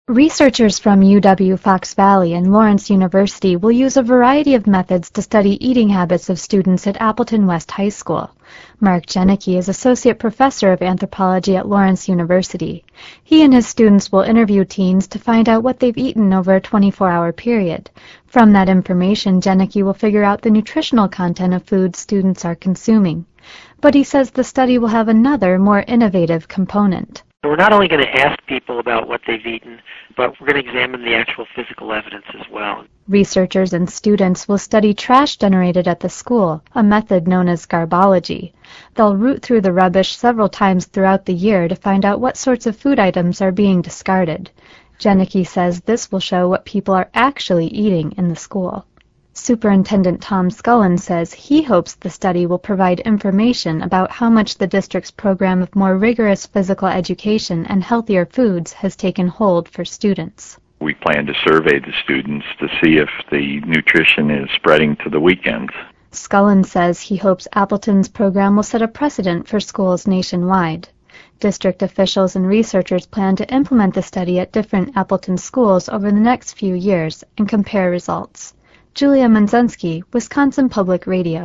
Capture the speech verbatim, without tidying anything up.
Researchers from U W-Fox Valley and Lawrence University will use a variety of methods to study eating habits of students at Appleton West High School. Mark Janicki is Associate Professor of Anthropology at Lawrence University. He and his students will interview teens to find out what they've eaten over a twenty-four hour period. From that information, Janicki will figure out the nutritional content of foods students are consuming. But he says the study will have another, more innovative component. We're not only going to ask people about what they've eaten, but we're going to examine the actual physical evidence as well. Researchers and students will study trash generated at the school, a method known as garbology. They'll root through the rubbish several times throughout the year to find out what sorts of food items are being discarded. Janicki says this will show what people are actually eating in the school. Superintendent Tom Scullin says he hopes the study will provide information about how much the district's program of more rigorous physical education and healthier foods has taken hold for students. We plan to survey the students to see if the nutrition is spreading to the weekends. Scullin says he hopes Appleton's program will set a precedent for schools nationwide. District officials and researchers plan to implement the study at different Appleton schools over the next few years and compare results. Julia Manzensky, Wisconsin Public Radio.